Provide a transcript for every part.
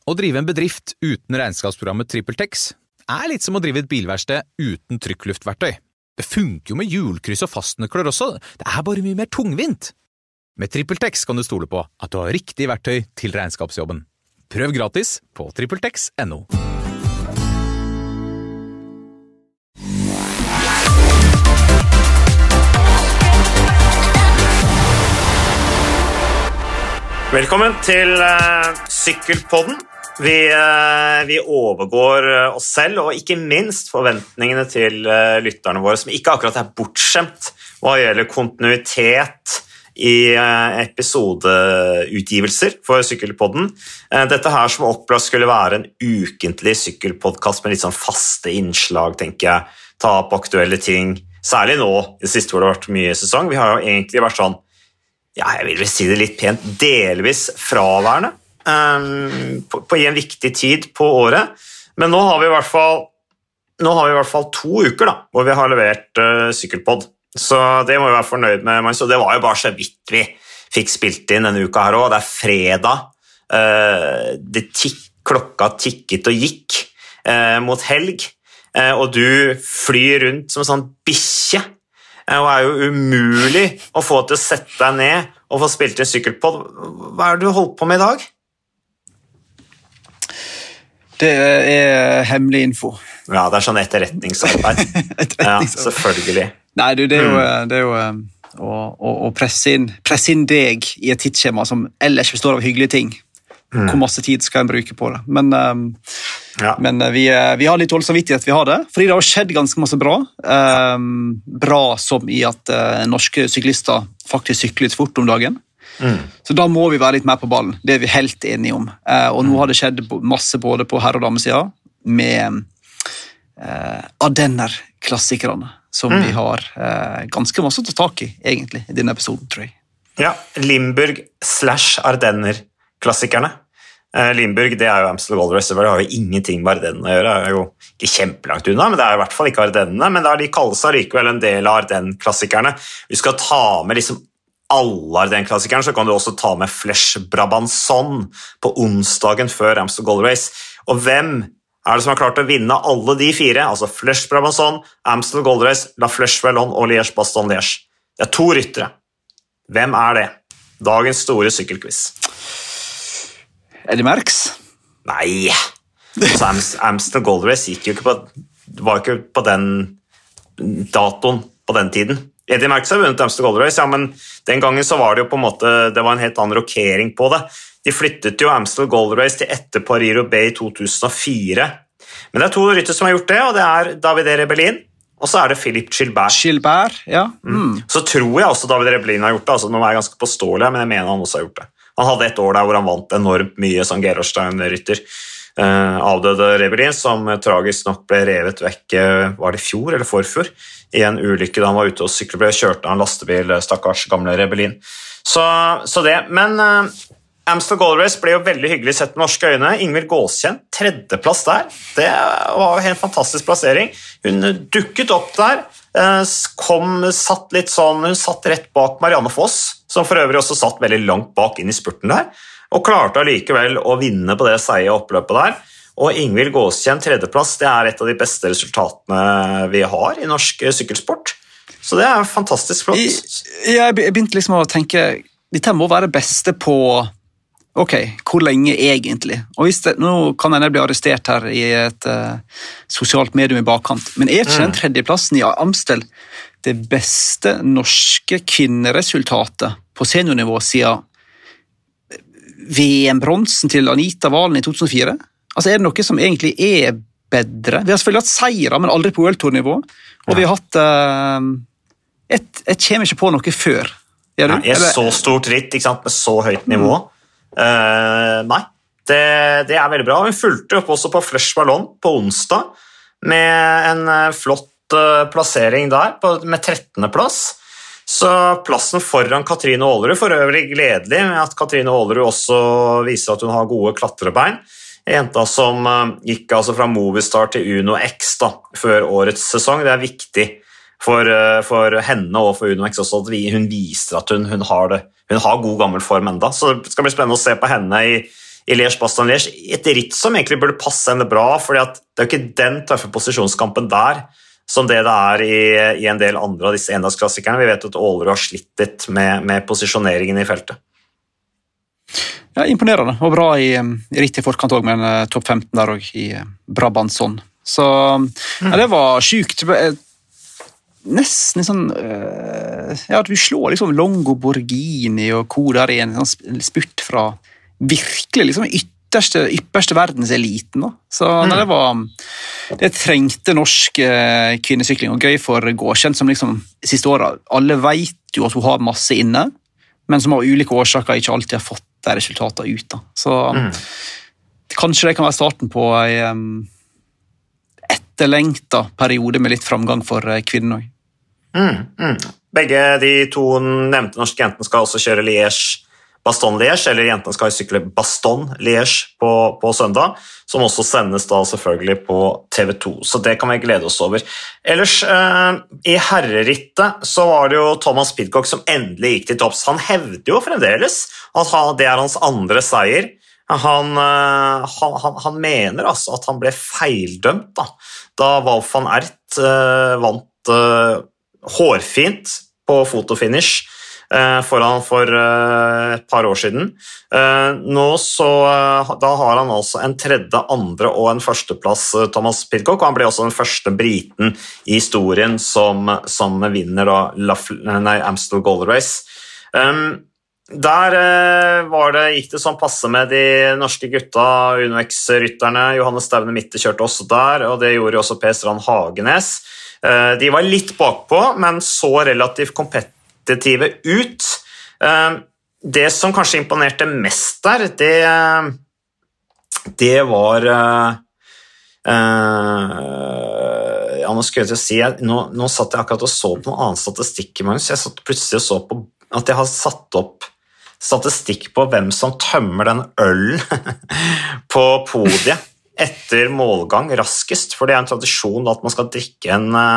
Å drive en bedrift uten regnskapsprogrammet TrippelTex litt som å drive et bilverksted uten trykkluftverktøy. Det funker jo med hjulkryss og fastnøkler også, det bare mye mer tungvint. Med TrippelTex kan du stole på at du har riktig verktøy til regnskapsjobben. Prøv gratis på TrippelTex.no. Velkommen til Sykkelpodden. Vi overgår oss selv, og ikke minst forventningene til lytterne våre, som ikke akkurat bortskjemt hva gjelder kontinuitet i episodeutgivelser for Sykkelpodden. Dette her som opplagt skulle være en ukentlig sykkelpodcast med litt sånn faste innslag, tenker jeg. Ta opp aktuelle ting, særlig nå, i det siste hvor det har vært mye sesong. Vi har jo egentlig vært sånn, jeg vil si det litt pent, delvis fraværende på en viktig tid på året. Men nå har vi i hvert fall 2 uker da, hvor vi har levert sykkelpodd. Så det må vi være fornøyd med. Så det var jo bare så vidt vi fikk spilt inn denne uka her også. Det fredag. Klokka tikket og gikk mot helg. Og du flyr rundt som en sånn bikkje. Og jo umulig å få til å sette deg ned og få spilt en sykkelpodd. Hva det du holdt på med i dag? Det hemmelig info. Ja, det sånn etterretningsarbeid. Ja, selvfølgelig. Nei, det er jo å presse inn deg i et tidsskjema som ellers består av hyggelige ting. Hvor masse tid skal en bruke på det. Men vi har litt dårlig samvittighet, vi har det, fordi det har skjedd ganske masse bra. Bra som i at norske syklister faktisk sykler litt fort om dagen. Så da må vi være litt mer på ballen, det vi helt enige om. Og nå har det skjedd masse både på herre- og damesiden med Ardenner-klassikerne, som vi har ganske masse å ta tak i, egentlig, i denne episoden, tror jeg. Ja, Limburg/Ardenner-klassikerne. Limburg, det jo Amstel Gold Race, det har jo ingenting med Ardenner å gjøre, det jo ikke kjempelangt unna, men det i hvert fall ikke Ardenner, men de kaller seg likevel en del av Ardenner-klassikerne. Vi skal ta med liksom alle Ardenner-klassikerne, så kan du også ta med Flèche Brabançon på onsdagen før Amstel Gold Race. Og hvem det som har klart å vinne alle de 4, altså Flèche Brabançon, Amstel Gold Race, La Flèche Wallonne og Liège-Bastogne-Liège? Det 2 ryttere. Hvem det? Dagens store sykkelquiz. Det Merckx? Nei. Altså, Amstel Gold Race gikk jo ikke var ikke på den datoen på den tiden. Eddy Merckx har vunnet Amstel Gold Race, ja, men den gangen så var det jo på en måte, det var en helt annen rokering på det. De flyttet jo Amstel Gold Race til etter Paris-Roubaix i 2004. Men det 2 rytter som har gjort det, og det David Rebellin, og så det Philippe Gilbert. Gilbert, ja. Så tror jeg også David Rebellin har gjort det, altså nå jeg ganske påståelig, men jeg mener han også har gjort det. Han hadde et år der hvor han vant enormt mye som Gerolstein-rytter. Avdøde Rebellin, som tragisk nok ble revet vekk, var det fjor eller forfjor, i en ulykke da han var ute og syklet, ble kjørt av en lastebil, stakkars gamle Rebellin. Så det, men Amstel Gold Race ble jo veldig hyggelig sett med norske øyne. Ingvild Gåsjen, 3. plass der. Det var jo en fantastisk plassering. Hun dukket opp der, satt litt sånn, hun satt rett bak Marianne Foss, som for øvrig også satt veldig langt bak inn i spurten der, og klarte allikevel å vinne på det seige oppløpet der. Og Ingvild Gåsjen, 3. plass, det et av de beste resultatene vi har i norsk sykkelsport. Så det fantastisk flott. Jeg begynte liksom å tenke, dette må være det beste på hvor lenge egentlig? Og nå kan jeg bli arrestert her i et sosialt medium i bakkant, men ikke den 3. plassen i Amstel det beste norske kvinneresultatet på seniornivå siden VM-bronsen til Anita Valen i 2004? Altså det noe som egentlig bedre? Vi har selvfølgelig hatt seiere, men aldri på World Tour-nivå, og vi har hatt jeg kommer ikke på noe før. Så stort ritt, ikke sant, med så høyt nivå. Nei, det veldig bra. Vi fulgte opp også på Flèche Wallonne på onsdag med en flott plassering der, med 13. plass. Så plassen foran Katrine Aalerud, for øvrig gledelig med at Katrine Aalerud også viser at hun har gode klatrebein. Jenta som gikk altså fra Movistar til Uno X da, før årets sesong, det viktig for henne og for Uno X også at hun viser at hun har det. Hun har god gammel form enda, så det skal bli spennende å se på henne i Liège-Bastogne-Liège, et ritt som egentlig burde passe henne bra, fordi at det er jo ikke den tøffe posisjonskampen der som det er i en del andre av disse endagsklassikerne. Vi vet at Ålerud har slitt litt med posisjoneringen i feltet. Ja, imponerende, og bra i ritt i forkant også, med en topp 15 der også i Brabanson. Så ja, det var sykt. Nesten sånn ja, at vi slår liksom Longo Borghini og Co der i en sånn spurt fra virkelig liksom ypperste verdenseliten da. Så det trengte norsk kvinnesykling, og gøy for Gårdskjent som liksom siste året, alle vet jo at hun har masse inne, men som av ulike årsaker ikke alltid har fått de resultatene ut da. Så kanskje det kan være starten på en etterlengta periode med litt framgang for kvinner også. Begge de to nevnte norske jentene skal også kjøre Liège-Bastogne-Liège, eller jentene skal sykle Bastogne-Liège på søndag, som også sendes da selvfølgelig på TV2, så det kan vi glede oss over. Ellers, i herrerittet så var det jo Thomas Pidcock som endelig gikk til topps. Han hevder jo fremdeles at det er hans andre seier. Han mener altså at han ble feildømt da Wout van Aert vant hårfint på fotofinish for et par år siden. Da har han altså en tredje, andre og en førsteplass, Thomas Pidcock, og han ble også den første briten i historien som vinner Amstel Gold Race. Der gikk det sånn passe med de norske gutta, UnoX-rytterne. Johannes Staune Mitte kjørte også der, og det gjorde også Per Strand Hagenes. De var litt bakpå, men så relativt kompetitive ut. Det som kanskje imponerte mest der, det var nå skulle jeg til å si, nå satt jeg akkurat og så på noen annen statistikk, Magnus. Jeg satt plutselig og så på at jeg har satt opp statistikk på hvem som tømmer den ølen på podiet etter målgang raskest, for det er en tradisjon at man skal drikke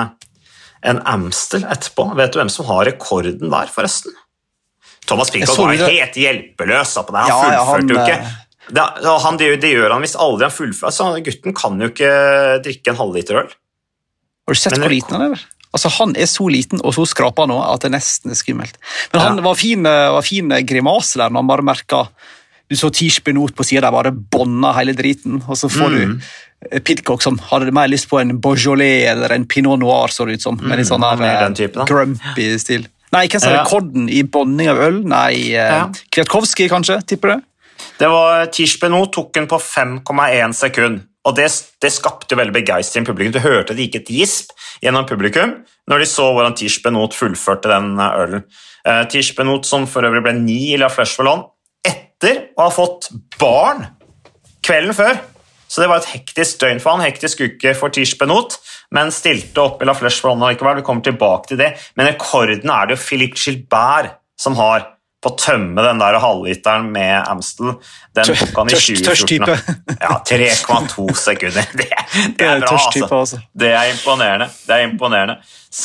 en Amstel etterpå. Vet du hvem som har rekorden der, forresten? Thomas Pidcock var helt hjelpeløs på det. Han fullførte jo ikke. Det gjør han hvis aldri han fullfører. Så gutten kan jo ikke drikke en halvliter øl. Har du sett hvor liten han er? Altså, han er så liten og så skraper nå at det nesten er skummelt. Men han var fin grimaser der når han bare merket. Du så Tish Benot på siden der bare båndet hele driten, og så får du Pidcock som hadde mer lyst på en Beaujolais eller en Pinot Noir, så det ut som, med litt sånn grumpy stil. Nei, hvem sa rekorden i bonding av øl? Nei, Kwiatkowski kanskje, tipper det? Det var Tish Benot, tok den på 5,1 sekund, og det skapte veldig begeistring i publikum. Du hørte det gikk et gisp gjennom publikum når de så hvordan Tish Benot fullførte den ølen. Tish Benot som for øvrig ble 9 i La Flèche Wallonne, etter å ha fått barn kvelden før. Så det var et hektisk døgn for han, hektisk uke for Tish Benot, men stilte opp i La Flèche Wallonne likevel. Vi kommer tilbake til det, men rekorden er det jo Philippe Gilbert som har på å tømme den der halvliteren med Amstel. Den tok han i 2014. Ja, 3,2 sekunder. Det er bra, altså. Det er imponerende.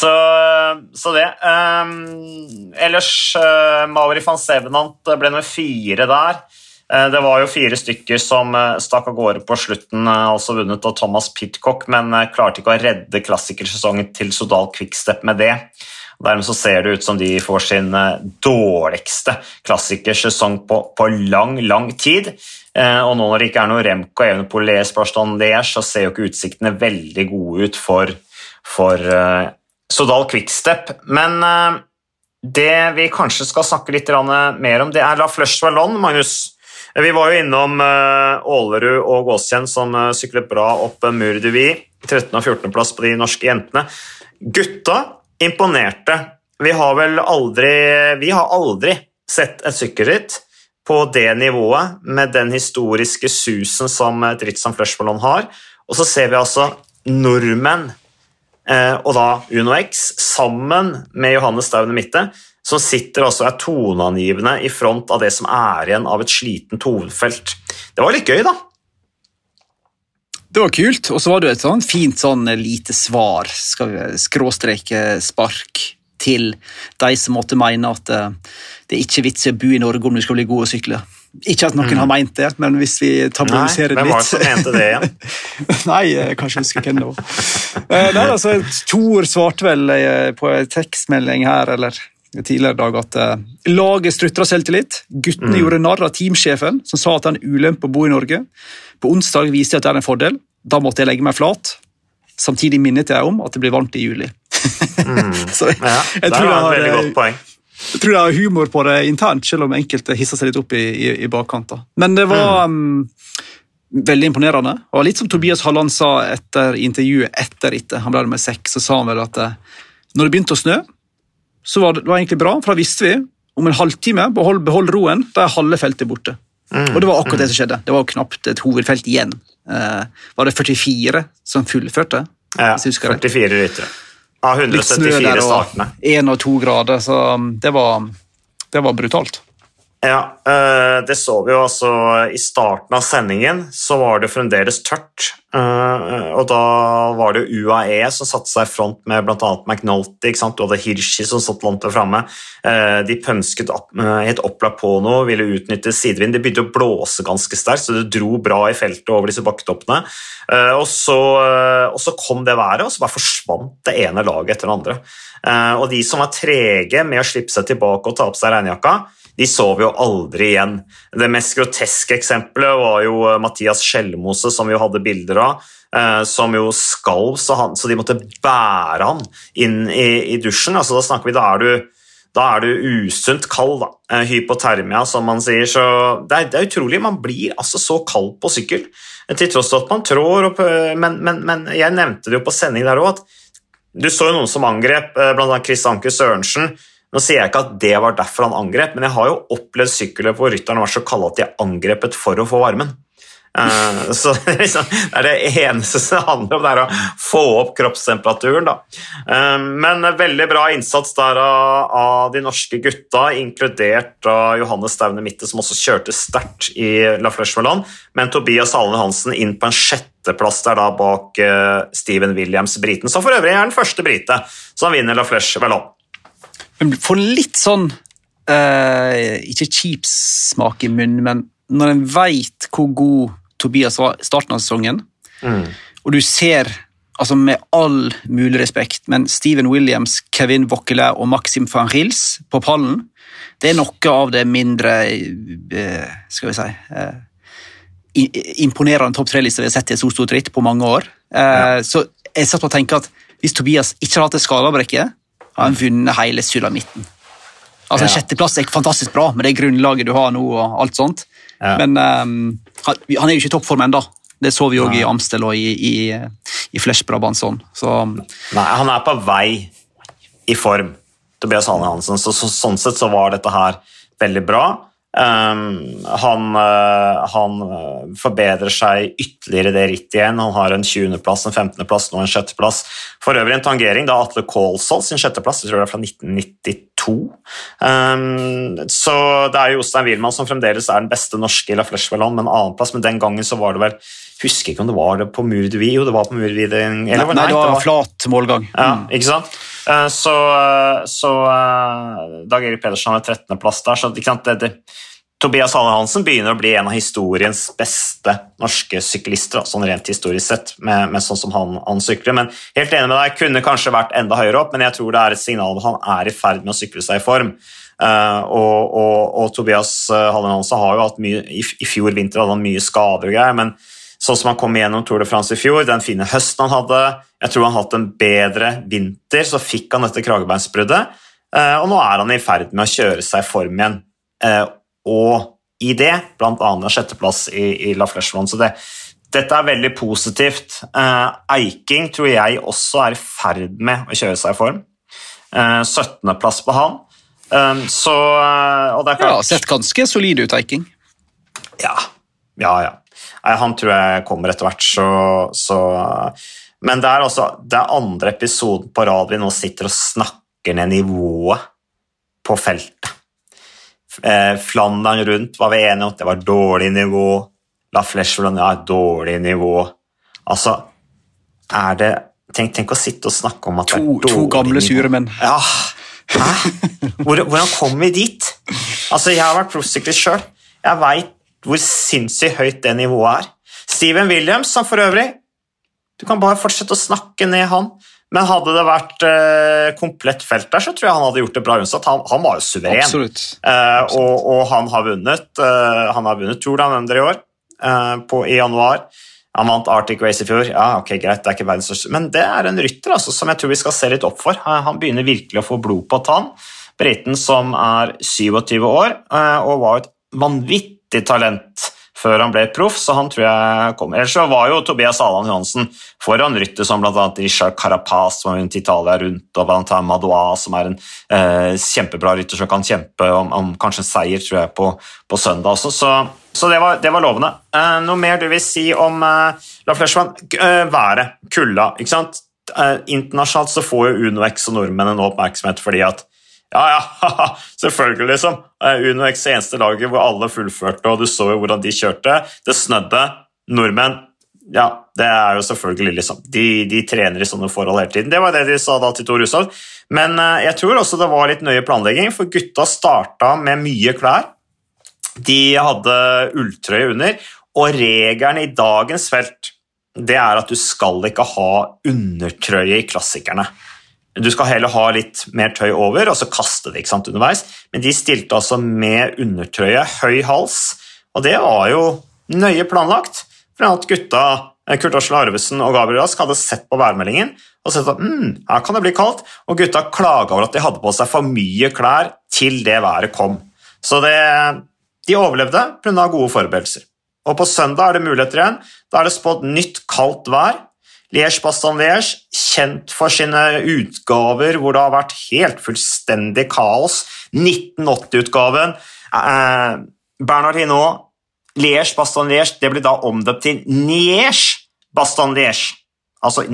Så det. Ellers, Mauri van Sevenant ble nummer 4 der. Det var jo 4 stykker som stakk av gårde på slutten, altså vunnet av Thomas Pidcock, men klarte ikke å redde klassikersesongen til Soudal Quickstep med det. Dermed så ser det ut som de får sin dårligste klassikersesong på lang tid. Og nå når det ikke er noe Remco Evenepoel Liège-Bastogne-Liège, så ser jo ikke utsiktene veldig gode ut for Soudal Quickstep. Men det vi kanskje skal snakke litt mer om, det er La Flèche Wallonne, Magnus. Vi var jo innom Ålerud og Gåsjen som syklet bra opp Mur de Vie, 13. og 14. plass på de norske jentene. Gutta imponerte. Vi har aldri sett et sykkelritt på det nivået med den historiske susen som et ritt som Flèche Wallonne har. Og så ser vi altså nordmenn, og da UnoX, sammen med Johannes Staune Mitte, som sitter og er toneangivende i front av det som er igjen av et sliten tonefelt. Det var litt gøy, da. Det var kult, og så var det et sånn fint lite svar, skråstreke spark til de som måtte mene at det ikke er vits å bo i Norge om du skal bli god å sykle. Ikke at noen har ment det, men hvis vi tabloiserer det litt. Hvem var det som mente det igjen? Nei, jeg kan ikke huske hvem det var. Nei, altså, Tor svarte vel på en tekstmelding her, eller tidligere dag, at laget strutter av selvtillit. Guttene gjorde narr av teamsjefen, som sa at det er en ulempe å bo i Norge. På onsdag viste jeg at det er en fordel. Da måtte jeg legge meg flat. Samtidig minnet jeg om at det blir varmt i juli. Så jeg tror det var et veldig godt poeng. Jeg tror det er humor på det internt, selv om enkelte hisser seg litt opp i bakkant. Men det var veldig imponerende. Og litt som Tobias Halland sa etter intervjuet etter han ble med 6, så sa han vel at når det begynte å snø, så var det egentlig bra, for da visste vi om en halvtime, behold roen, da er halve feltet borte. Og det var akkurat det som skjedde. Det var knapt et hovedfelt igjen. Var det 44 som fullførte? Ja, 44 ryttere. Ja, 174 startene. 1 og 2 grader, så det var brutalt. Ja, det så vi jo altså i starten av sendingen, så var det fremdeles tørt, og da var det UAE som satte seg i front med blant annet McNulty, ikke sant? Du hadde Hirschi som satt langt der fremme. De pønsket helt opplagt på noe, ville utnytte sidevind. Det begynte å blåse ganske sterkt, så det dro bra i feltet over disse bakketoppene. Og så kom det været, og så bare forsvant det ene laget etter det andre. Og de som var trege med å slippe seg tilbake og ta på seg regnjakka, de så vi jo aldri igjen. Det mest groteske eksempelet var jo Mathias Skjelmose, som vi jo hadde bilder av, som jo skalv, så de måtte bære han inn i dusjen. Altså, da snakker vi, da er du usunt kald, da. Hypotermia, som man sier. Så det er utrolig, man blir altså så kald på sykkel, til tross at man trår, men jeg nevnte det jo på sending der også, at du så jo noen som angrep, blant annet Chris Anker Sørensen. Nå sier jeg ikke at det var derfor han angrep, men jeg har jo opplevd sykkeløp hvor rytterne var så kalde at de angrepet for å få varmen. Så det er det eneste som handler om, det er å få opp kroppstemperaturen. Da. Men veldig bra innsats der av de norske gutta, inkludert av Johannes Staune Mitte, som også kjørte sterkt i La Flèche Wallonne, men Tobias Halen Hansen inn på en 6. plass der da bak Steven Williams, briten, som for øvrig er den første brite som vinner La Flèche Wallonne. For litt sånn, ikke kjip smak i munnen, men når en vet hvor god Tobias var i starten av sesongen, og du ser, altså med all mulig respekt, men Steven Williams, Kevin Vauquelin og Maxime van Gils på pallen, det er noe av det mindre, skal vi si, imponerende topp 3-lister vi har sett i et så stort ritt på mange år. Så jeg satt på å tenke at hvis Tobias ikke har hatt et skadebrekket, har han vunnet hele sulamitten. Altså, en 6. plass er fantastisk bra, med det grunnlaget du har nå og alt sånt. Ja. Men han er jo ikke i toppform enda. Det så vi jo i Amstel og i Flèche Brabançon. Nei, han er på vei i form, Tobias Halen Hansen. Sånn sett så var dette her veldig bra. Han forbedrer seg ytterligere det rittet igjen. Han har en 20. plass, en 15. plass, nå en 6. plass. For øvrig en tangering, da Atle Kålsol sin 6. plass, jeg tror det er fra 1992. Så det er jo Jostein Wilman som fremdeles er den beste norske i La Flèche Wallonne, med en annen plass, men den gangen så var det vel, husker ikke om det var det på Mur de Vie, jo det var på Mur de Vie. Nei, det var flat målgang. Ja, ikke sant? Så Dag Erik Pedersen har 13. plass der, så Tobias Halen Hansen begynner å bli en av historiens beste norske syklister, sånn rent historisk sett, med sånn som han sykler. Men helt enig med deg, kunne kanskje vært enda høyere opp, men jeg tror det er et signal at han er i ferd med å sykle seg i form. Og Tobias Halen Hansen har jo hatt mye, i fjor vinter hadde han mye skader og greier, men sånn som han kom igjennom Tour de France i fjor, den fine høsten han hadde, jeg tror han hatt en bedre vinter, så fikk han dette kragebeinsbruddet, og nå er han i ferd med å kjøre seg i form igjen, og i det, blant annet 6. plass i La Flèche Wallonne, så dette er veldig positivt. Eiking tror jeg også er i ferd med å kjøre seg i form. 17. plass på han. Og det er klart... Ja, sett ganske solid ut, Eiking. Ja. Han tror jeg kommer etter hvert, men det er altså det andre episoden på rad vi nå sitter og snakker ned nivået på feltet. Flandern rundt var vi enige om at det var dårlig nivå, La Flèche Wallonne er dårlig nivå. Altså, er det tenk å sitte og snakke om at det er dårlig nivå. To gamle sure menn. Ja, hæ? Hvordan kom vi dit? Altså, jeg har vært proffsyklist selv. Jeg vet hvor sinnssykt høyt det nivået Steven Williams, som for øvrig, du kan bare fortsette å snakke ned han, men hadde det vært komplett felt der, så tror jeg han hadde gjort det bra uansett. Han var jo suveren. Absolutt. Og han har vunnet Tour Down Under i år, i januar. Han vant Arctic Race i fjor. Ja, ok, greit, det ikke verdens største, men det en rytter altså, som jeg tror vi skal se litt opp for. Han begynner virkelig å få blod på tann. Briten som 27 år, og var et vanvittig talent før han ble proff, så han tror jeg kommer. Ellers så var jo Tobias Aland Johansen foran rytter som blant annet Richard Carapaz, som var rundt Italia rundt, og Valentin Madouas, som en kjempebra rytter som kan kjempe om kanskje en seier, tror jeg, på søndag også. Så det var lovende. Noe mer du vil si om La Flèchemann? Været, kulda, ikke sant? Internasjonalt så får jo UnoX og nordmennene nå oppmerksomhet fordi at selvfølgelig liksom. UnoX eneste laget hvor alle fullførte, og du så jo hvordan de kjørte. Det snødde. Nordmenn, ja, det jo selvfølgelig liksom. De trener i sånne forhold hele tiden. Det var det de sa da til Tor Hushovd. Men jeg tror også det var litt nøye planlegging, for gutta startet med mye klær. De hadde ulltrøye under, og regelen i dagens felt, det at du skal ikke ha undertrøye i klassikerne. Du skal heller ha litt mer tøy over, og så kaste det, ikke sant, underveis. Men de stilte altså med undertrøye, høy hals, og det var jo nøye planlagt, for at gutta, Kurt Aksel Arvesen og Gabriel Rask, hadde sett på værmeldingen, og sett at her kan det bli kaldt, og gutta klaget over at de hadde på seg for mye klær til det været kom. Så de overlevde på grunn av gode forberedelser. Og på søndag det muligheter igjen, da det spådd nytt kaldt vær. Liège-Bastogne-Liège, kjent for sine utgaver hvor det har vært helt fullstendig kaos. 1980-utgaven, Bernard Hinault, Liège-Bastogne-Liège, det ble da omdøpt til Liège-Bastogne-Liège. Altså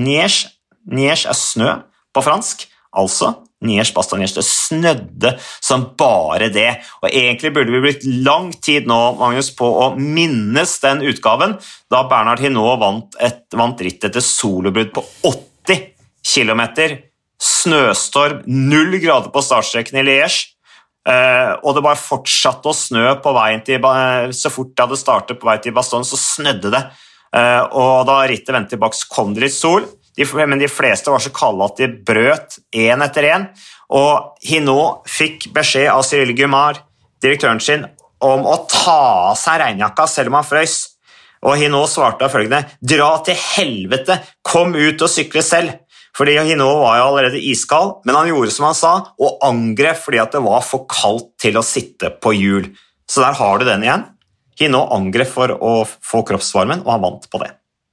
Liège snø på fransk, altså Liège-Bastogne-Liège, det snødde som bare det, og egentlig burde vi blitt lang tid nå, Magnus, på å minnes den utgaven, da Bernard Hinault vant rittet til solobrudd på 80 kilometer, snøstorm, 0 grader på startstreken i Liège, og det bare fortsatte å snø på veien til, så fort det hadde startet på vei til Bastogne, så snødde det, og da rittet ventet tilbake, så kom det litt sol, men de fleste var så kalde at de brøt en etter en, og Hinault fikk beskjed av Cyril Guimard, direktøren sin, om å ta av seg regnjakka selv om han frøs. Og Hinault svarte følgende: dra til helvete, kom ut og sykle selv. Fordi Hinault var jo allerede iskald, men han gjorde som han sa, og angrep fordi at det var for kaldt til å sitte på hjul. Så der har du den igjen. Hinault angrep for å få kroppsvarmen, og han vant på det.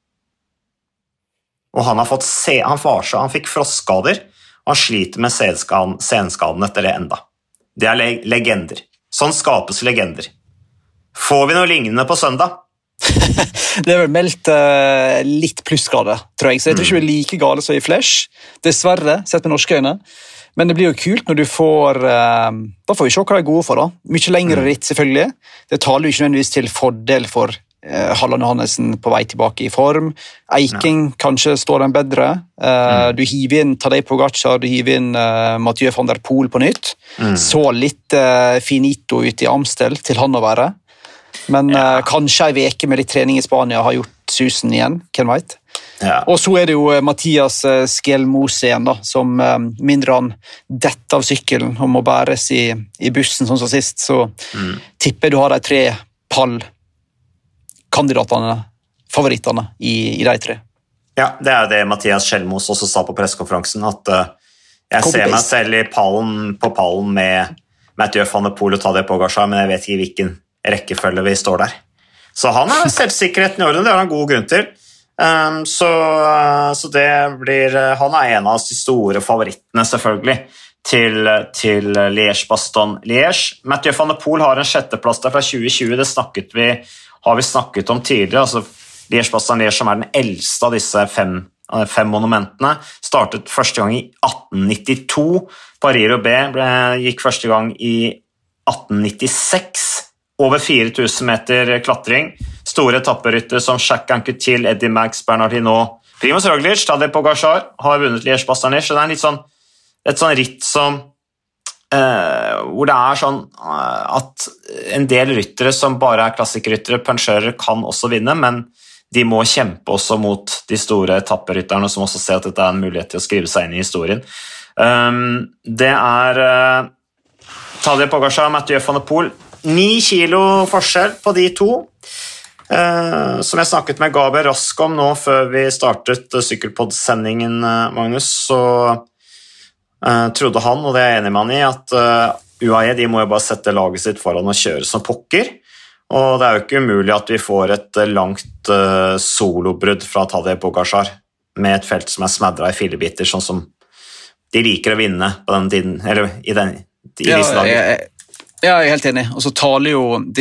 Og han fikk frostskader, og han sliter med senskaden etter det enda. Det legender. Sånn skapes legender. Får vi noe lignende på søndag? Det vel meldt litt plussgrader, tror jeg. Så jeg tror ikke det like gale som i Flash. Dessverre, sett med norske øyne. Men det blir jo kult når du får da får vi se hva det gode for da. Mye lengre ritt selvfølgelig. Det taler jo ikke nødvendigvis til fordel for Halland Johannessen på vei tilbake i form. Eiking kanskje står den bedre. Du hiver inn Tadej Pogacar, du hiver inn Mathieu van der Poel på nytt. Så litt finito ut i Amstel til han å være. Men kanskje en veke med litt trening i Spania har gjort susen igjen, hvem vet. Ja. Og så det jo Mathias Skjelmose igjen da, som mindre han detter av sykkelen og må bæres i bussen sånn som sist, så tipper du har de 3 kandidatene, favorittene i de 3. Ja, det det Mathias Skjelmose også sa på pressekonferansen, at jeg ser meg selv på pallen med Mathieu van der Poel og Tadej Pogacar, men jeg vet ikke hvilken rekkefølge vi står der. Så han selvsikkerheten i orden, det har han god grunn til. Så det blir, han en av de store favorittene selvfølgelig til Liège-Bastogne-Liège. Mathieu van der Poel har en 6. plass der fra 2020, det har vi snakket om tidligere, altså Liège-Bastogne-Liège som den eldste av disse 5 monumentene, startet første gang i 1892, Paris-Roubaix gikk første gang i 1896, over 4000 meter klatring, store etapperytter som Jacques Anquetil, Eddy Merckx, Bernard Hinault, Primož Roglič, Tadej Pogacar har vunnet Liège-Bastogne-Liège, så det litt sånn, et sånn ritt som hvor det sånn at en del ryttere som bare klassikryttere, pensjører, kan også vinne, men de må kjempe også mot de store etapperytterne som også ser at dette en mulighet til å skrive seg inn i historien. Det Tadej Pogačar og Mathieu van der Poel. 9 kilo forskjell på de to. Som jeg snakket med Gabriel Rask om nå før vi startet Sykkelpodd-sendingen, Magnus, så trodde han, og det jeg enig med han i, at UAE de må jo bare sette laget sitt foran og kjøre som pokker. Og det jo ikke umulig at vi får et langt solobrudd fra Tadej Pogačar med et felt som smadret i filebiter, sånn som de liker å vinne på den tiden, eller i disse dager. Jeg helt enig, og så taler jo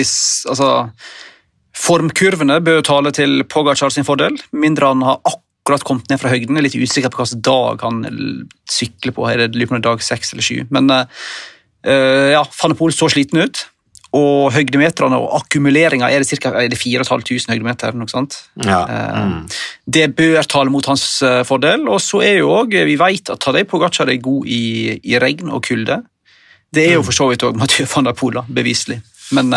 formkurvene bør jo tale til Pogačar sin fordel, mindre han har akkurat kommet ned fra høyden, litt usikker på hvilken dag han sykler på, det lyper på dag 6 eller 7, men Van der Poel så sliten ut, og høydemeterne og akkumuleringen det cirka 4.500 høydemeter, noe sant? Ja. Det bør tale mot hans fordel, og så jo også, vi vet at Tadej Pogačar god i regn og kulde. Det jo for så vidt også Mathieu van der Poel, beviselig. Men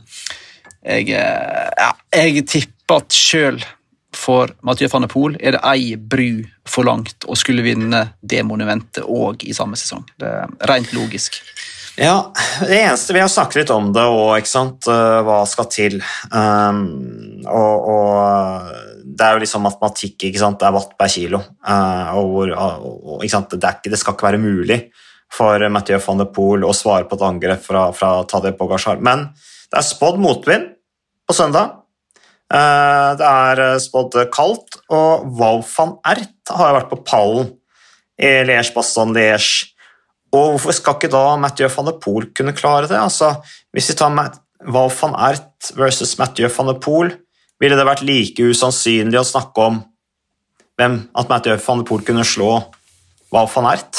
jeg tipper at selv for Mathieu van der Poel det ei bru for langt å skulle vinne det monumentet også i samme sesong. Det rent logisk. Ja, det eneste vi har snakket litt om det også, ikke sant, hva skal til, og det jo liksom matematikk, ikke sant, det watt per kilo, og ikke sant, det skal ikke være mulig for Mathieu van der Poel å svare på et angrep fra Tadej Pogačar, men det spådd motvind på søndag, det spådd kaldt, og Wout van Aert har jo vært på pallen i Liège-Bastogne-Liège. Og hvorfor skal ikke da Mathieu van der Poel kunne klare det? Altså, hvis vi tar Wout van Aert versus Mathieu van der Poel, ville det vært like usannsynlig å snakke om at Mathieu van der Poel kunne slå Wout van Aert?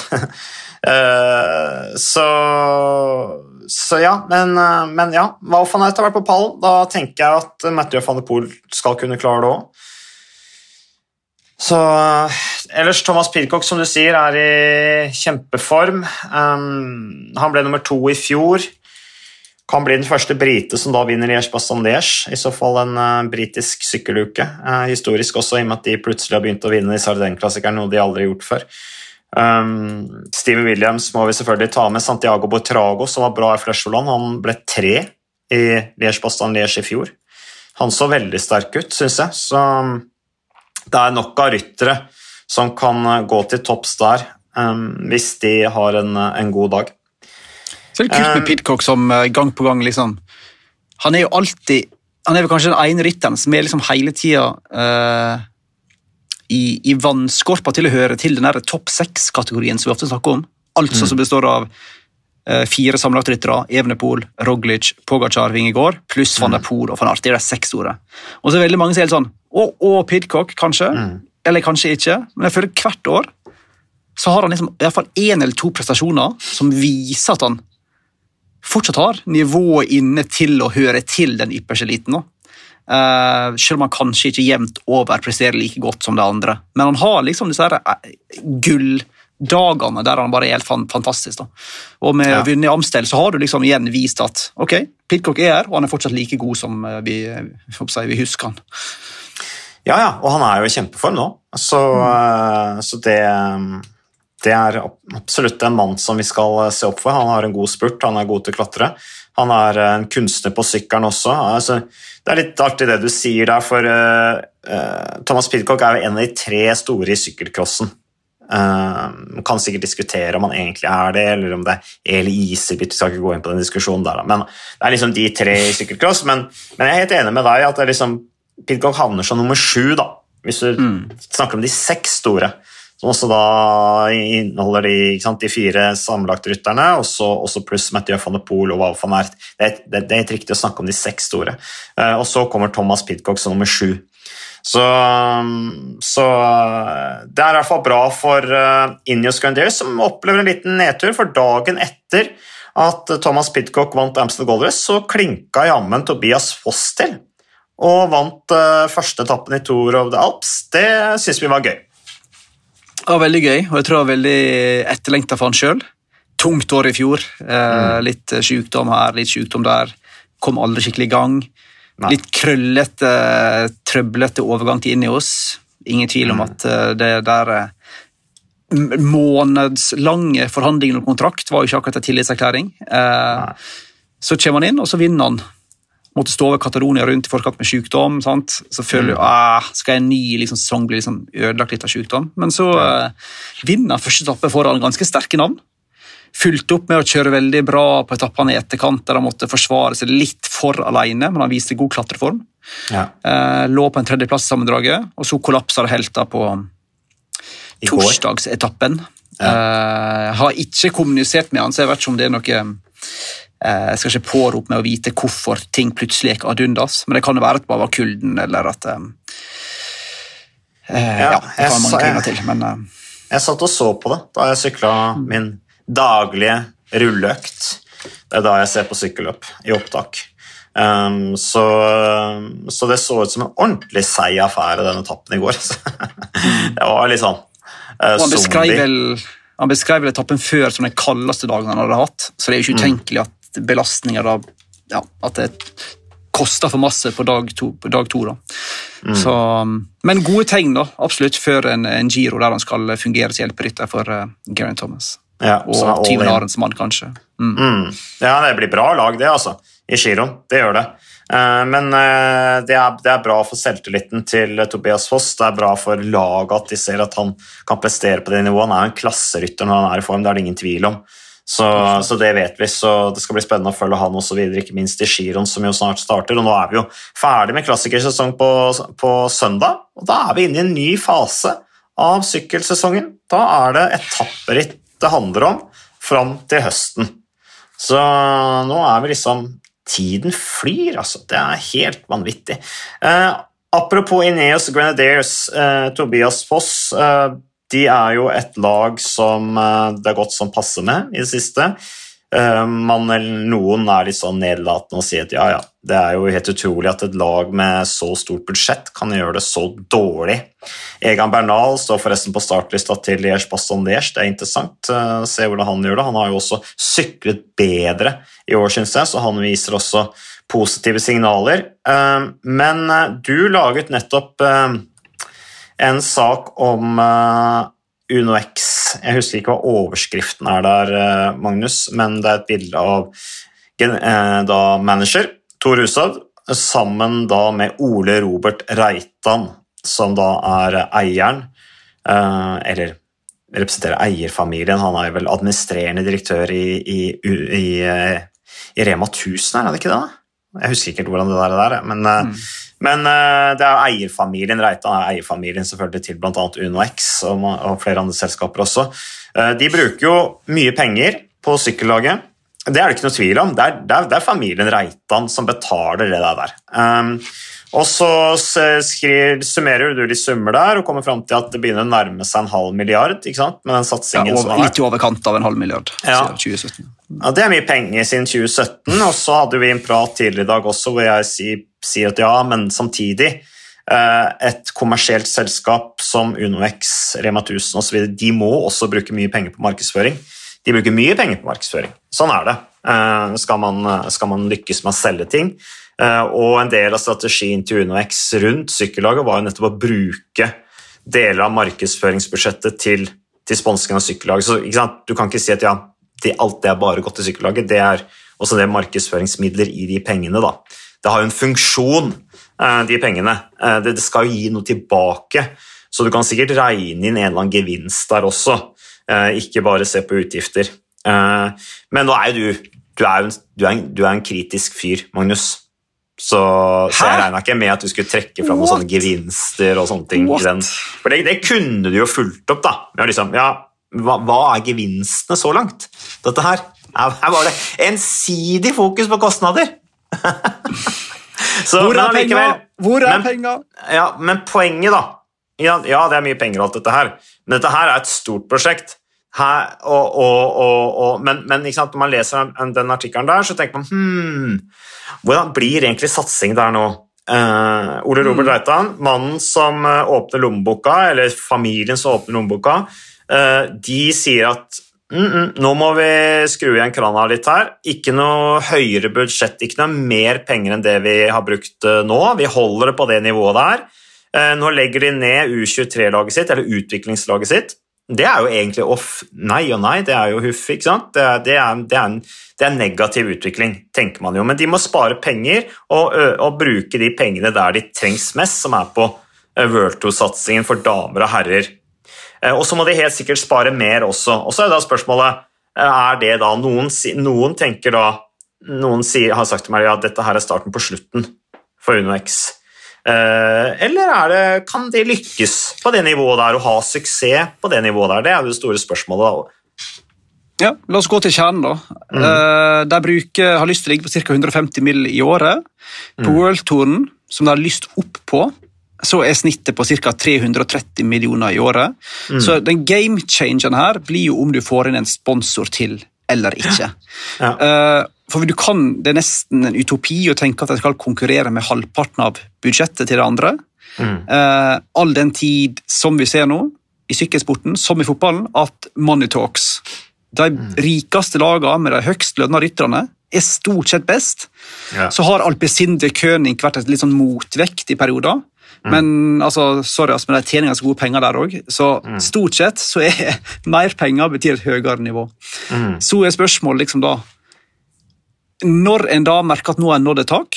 Så ja, men ja, Wout van Aert har vært på pallen. Da tenker jeg at Mathieu van der Poel skal kunne klare det også. Så ellers Thomas Pidcock, som du sier, i kjempeform. Han ble nummer 2 i fjor. Kan bli den første brite som da vinner Liège-Bastogne-Liège. I så fall en britisk sykkeluke. Historisk også, i og med at de plutselig har begynt å vinne i Sardin-klassikeren, noe de aldri har gjort før. Steven Williams må vi selvfølgelig ta med. Santiago Buitrago, som var bra i Flècheland. Han ble 3 i Liège-Bastogne-Liège i fjor. Han så veldig sterk ut, synes jeg. Så det nok av ryttere som kan gå til topps der hvis de har en god dag. Så det kult med Pidcock som gang på gang liksom, han jo alltid, han vel kanskje den ene rytteren som liksom hele tiden i vannskorpa til å høre til den der topp 6-kategorien som vi ofte snakker om, altså som består av 4 sammenlagt ryttere, Evenepoel, Roglic, Pogačar, Vingegaard, pluss Van der Poel og Van Aert, det de 6 store. Og så veldig mange som helt sånn, og Pidcock kanskje, eller kanskje ikke, men jeg føler hvert år så har han liksom i hvert fall 1 eller 2 prestasjoner som viser at han fortsatt har nivået inne til å høre til den ypperste eliten nå. Selv om han kanskje ikke jevnt over presterer like godt som det andre, men han har liksom disse gulldagene der han bare helt fantastisk da. Og med å vinne i Amstel så har du liksom igjen vist at ok, Pidcock her, og han fortsatt like god som vi husker han. Ja, og han jo i kjempeform nå, så det absolutt en mann som vi skal se opp for. Han har en god spurt, han god til å klatre, han en kunstner på sykkelen også. Altså, det litt artig det du sier der, for Thomas Pidcock jo en av de 3 store i sykkelcrossen. Man kan sikkert diskutere om han egentlig det, eller om det Eli Iserbyt, vi skal ikke gå inn på den diskusjonen der, men det liksom de 3 i sykkelcross, men jeg helt enig med deg at det liksom Pidcock havner som nummer 7 da, hvis du snakker om de 6 store, som også da inneholder de 4 sammenlagt rytterne, og så pluss Mathieu van der Poel og Wout van Aert. Det helt riktig å snakke om de 6 store. Og så kommer Thomas Pidcock som nummer 7. Så det i hvert fall bra for Ineos Grenadiers, som opplever en liten nedtur, for dagen etter at Thomas Pidcock vant Amstel Gold Race, så klinka jammen Tobias Foss til, og vant første etappen i Tour of the Alps. Det synes vi var gøy. Ja, veldig gøy, og jeg tror det var veldig etterlengtet for han selv. tungt år I fjor. Litt sykdom her, litt sykdom der. Kom aldri skikkelig I gang. Litt krøllete, trøblete overgang til Ineos. Ingen tvil om at det der månedslange forhandlinger om kontrakt var jo ikke akkurat en tillitserklæring. Så kommer han inn, og så vinner han. Måtte stå over Katalonia rundt I forkant med sykdom, sant? Så føler du, skal en ny sesong bli ødelagt litt av sykdom? Men så vinner han første etappe foran ganske sterke navn. Fulgte opp med å kjøre veldig bra på etappene I etterkant, der han måtte forsvare seg litt for alene, men han viste god klatreform. Lå på en tredjeplass I sammendraget, og så kollapset det helt da på torsdagsetappen. Har ikke kommunisert med han, så jeg vet ikke om det noe... Jeg skal ikke pårope med å vite hvorfor ting plutselig gikk ad undas, men det kan jo være at det bare var kulden, eller at det kan mange grunner til. Men, jeg satt og så på det da jeg syklet min daglige rulleøkt. Det da jeg ser på sykkelløp I opptak. Så det så ut som en ordentlig seig affære denne etappen I går. Det var litt sånn Han beskrev vel etappen før som den kaldeste dagen han hadde hatt, så det jo ikke utenkelig at belastninger da, at det koster for masse på dag to da. Så, men gode tegn da, absolutt, før en Giro der han skal fungere som hjelperytter for Geraint Thomas. Og Team Arens mann, kanskje. Ja, det blir bra lag det, altså, I Giroen, det gjør det. Men det er bra for selvtilliten til Tobias Foss, det bra for laget at de ser at han kan prestere på det nivået. Han en klasserytter når han I form, det det ingen tvil om. Så det vet vi, så det skal bli spennende å følge han og så videre, ikke minst I Giroen som jo snart starter, og nå vi jo ferdig med klassikersesong på søndag, og da vi inne I en ny fase av sykkelsesongen. Da det etapperitt det handler om fram til høsten. Så nå vi liksom tiden flyr, altså. Det helt vanvittig. Apropos Ineos Grenadiers, Tobias Foss, de jo et lag som det gått som passe med I det siste. Noen litt sånn nedlatende og sier at ja, det jo helt utrolig at et lag med så stort budsjett kan gjøre det så dårlig. Egan Bernal står forresten på startlista til Liège-Bastogne-Liège. Det interessant å se hvordan han gjør det. Han har jo også syklet bedre I år, synes jeg, så han viser også positive signaler. Men du laget nettopp en sak om Uno X. Jeg husker ikke hva overskriften der, Magnus, men det et bilde av da manager Tor Hushovd, sammen da med Ole Robert Reitan, som da eieren, eller representerer eierfamilien. Han vel administrerende direktør I Rema 1000, det ikke det da? Jeg husker ikke hvordan det der men det eierfamilien, Reitan eierfamilien selvfølgelig til blant annet Uno X og flere andre selskaper også. De bruker jo mye penger på sykkellaget. Det det ikke noe tvil om. Det familien Reitan som betaler det der. Og så summerer du de summer der og kommer frem til at det begynner å nærme seg 0,5 milliard, ikke sant? Med den satsingen som litt I overkant av 0,5 milliard siden 2017. Ja, det mye penger siden 2017, og så hadde vi en prat tidligere I dag også, hvor jeg sier at ja, men samtidig et kommersielt selskap som Uno X, Rema 1000 og så videre, de må også bruke mye penger på markedsføring. De bruker mye penger på markedsføring. Sånn det. Skal man lykkes med å selge ting. Og en del av strategien til Uno X rundt sykkellaget var jo nettopp å bruke deler av markedsføringsbudsjettet til sponsingen av sykkellaget. Så ikke sant? Du kan ikke si at ja, alt det bare gått til sykkellaget, det også det markedsføringsmidler I de pengene da. Det har jo en funksjon, de pengene. Det skal jo gi noe tilbake, så du kan sikkert regne inn en eller annen gevinst der også, ikke bare se på utgifter. Men nå jo du en kritisk fyr, Magnus. Så jeg regner ikke med at du skulle trekke frem noen sånne gevinster og sånne ting. For det kunne du jo fulgt opp da. Liksom, ja, hva gevinstene så langt? Dette her var det ensidig fokus på kostnader. Så, Hvor penger? Hvor penger? Ja, men poenget da, ja, det mye penger og alt dette her, men dette her et stort prosjekt. Her, men ikke sant, når man leser den artikkelen der, så tenker man, hvordan blir egentlig satsing der nå? Ole Robert Reitan, mannen som åpner lommeboka, eller familien som åpner lommeboka, de sier at Nå må vi skru igjen krana litt her. Ikke noe høyere budsjett, ikke noe mer penger enn det vi har brukt nå. Vi holder det på det nivået der. Nå legger de ned U23-laget sitt, eller utviklingslaget sitt. Det jo egentlig nei og nei, det jo huff, ikke sant? Det er negativ utvikling, tenker man jo. Men de må spare penger og bruke de pengene der de trengs mest, som på World Tour-satsingen for damer og herrer. Og så må de helt sikkert spare mer også. Og så da spørsmålet, det da, noen tenker da, har sagt til meg at dette her starten på slutten for UnoX. Eller kan de lykkes på det nivået der og ha suksess på det nivået der? Det det store spørsmålet da. Ja, la oss gå til kjernen da. De har lyst til å ligge på ca. 150 mill. I året. På World-touren, som de har lyst opp på, så snittet på ca. 330 millioner I året. Så den game-changeren her blir jo om du får inn en sponsor til eller ikke. Ja. For det nesten en utopi å tenke at de skal konkurrere med halvparten av budsjettet til det andre. All den tid som vi ser nå, I sykkelsporten, som I fotballen, at money talks. De rikeste lagene med de høgst lønna rytterne stort sett best. Ja. Så har Alpecin König vært et litt sånn motvekt I perioder. Men altså, sorry, men de tjener ganske gode penger der også. Så stort sett så mer penger betyr et høyere nivå. Så spørsmålet liksom da, når en da merker at nå nådd et tak,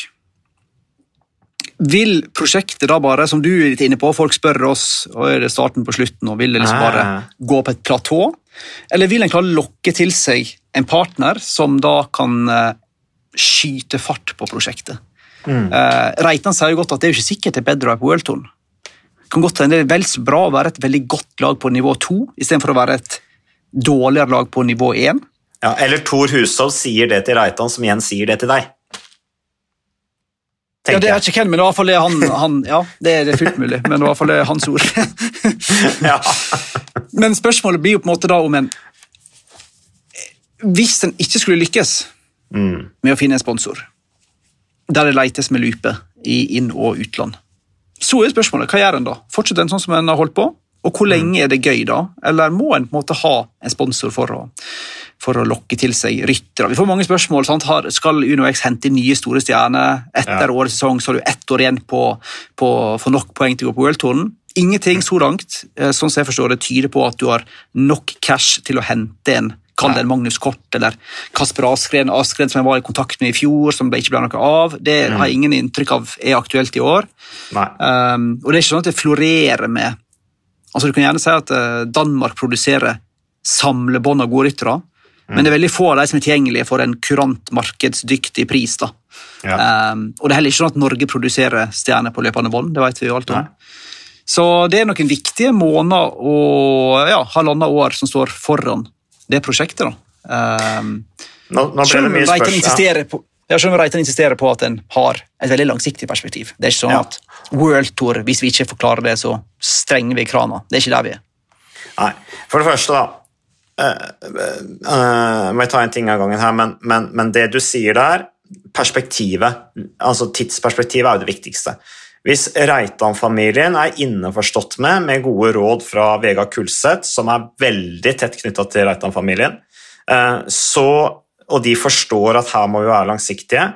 vil prosjektet da bare, som du litt inne på, folk spør oss, og det starten på slutten, og vil det liksom bare gå på et platå, eller vil en klare å lokke til seg en partner som da kan skyte fart på prosjektet? Reitan sier jo godt at det jo ikke sikkert det bedre på World-touren. Det kan godt hende det vel så bra å være et veldig godt lag på nivå 2, I stedet for å være et dårligere lag på nivå 1. Ja, eller Thor Hushovd sier det til Reitan, som igjen sier det til deg. Ja, det ikke hvem, men I hvert fall han ja, det fullt mulig, men I hvert fall hans ord. Ja. Men spørsmålet blir jo på en måte da om hvis den ikke skulle lykkes med å finne en sponsor, der det leites med lupe I inn- og utland. Så spørsmålet, hva gjør en da? Fortsetter en sånn som en har holdt på? Og hvor lenge det gøy da? Eller må en på en måte ha en sponsor for å lokke til seg ryttere? Vi får mange spørsmål, sant? Skal UnoX hente nye store stjerner etter årets sesong, så har du 1 år igjen på få nok poeng til å gå på World-touren? Ingenting så langt, sånn som jeg forstår det, tyder på at du har nok cash til å hente en kall det Magnus Kort, eller Kasper Askren som jeg var I kontakt med I fjor, som det ikke ble noe av. Det har ingen inntrykk av aktuelt I år. Og det ikke sånn at det florerer med. Altså, du kan gjerne si at Danmark produserer samlebånd av gode ryttere, men det veldig få av de som tilgjengelige for en kurant markedsdyktig pris. Da. Og det heller ikke sånn at Norge produserer stjerner på løpende bånd, det vet vi jo alt om. Så det noen viktige måneder og 1,5 år som står foran det prosjektet da. Nå ble det mye spørsmål. Selv om Reitan insisterer på at den har et veldig langsiktig perspektiv. Det ikke sånn at World Tour, hvis vi ikke forklarer det, så strenger vi krana. Det ikke der vi Nei, for det første da, må jeg ta en ting av gangen her, men det du sier der, perspektivet, altså tidsperspektivet jo det viktigste. Hvis Reitan-familien innforstått med gode råd fra Vegard Kulseth, som veldig tett knyttet til Reitan-familien, og de forstår at her må vi være langsiktige,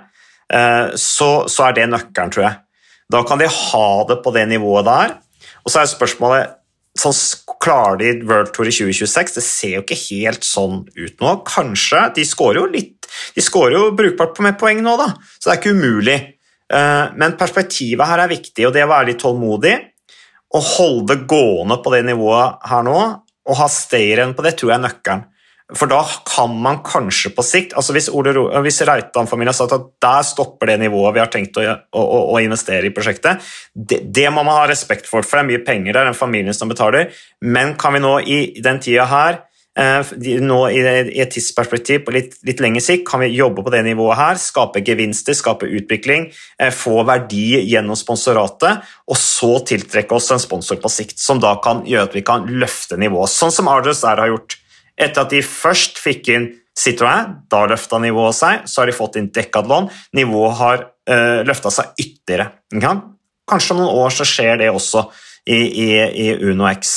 så det nøkkelen, tror jeg. Da kan de ha det på det nivået der, og så spørsmålet, sånn klarer de World Tour I 2026, det ser jo ikke helt sånn ut nå, kanskje, de skårer jo brukbart med poeng nå da, så det ikke umulig. Men perspektivet her viktig, og det å være litt tålmodig, og holde det gående på det nivået her nå, og ha stayeren på det, tror jeg nøkkelen. For da kan man kanskje på sikt, altså hvis Reitan-familien har sagt at der stopper det nivået vi har tenkt å investere I prosjektet, det må man ha respekt for det mye penger, det den familien som betaler, men kan vi nå I den tiden her, nå I et tidsperspektiv på litt lengre sikt kan vi jobbe på det nivået her, skape gevinster, skape utvikling, få verdi gjennom sponsoratet, og så tiltrekke oss en sponsor på sikt, som da kan gjøre at vi kan løfte nivået, sånn som Ardous har gjort. Etter at de først fikk inn Citroën, da løftet nivået seg, så har de fått inn Decathlon, nivået har løftet seg ytterligere. Kanskje om noen år så skjer det også I UnoX.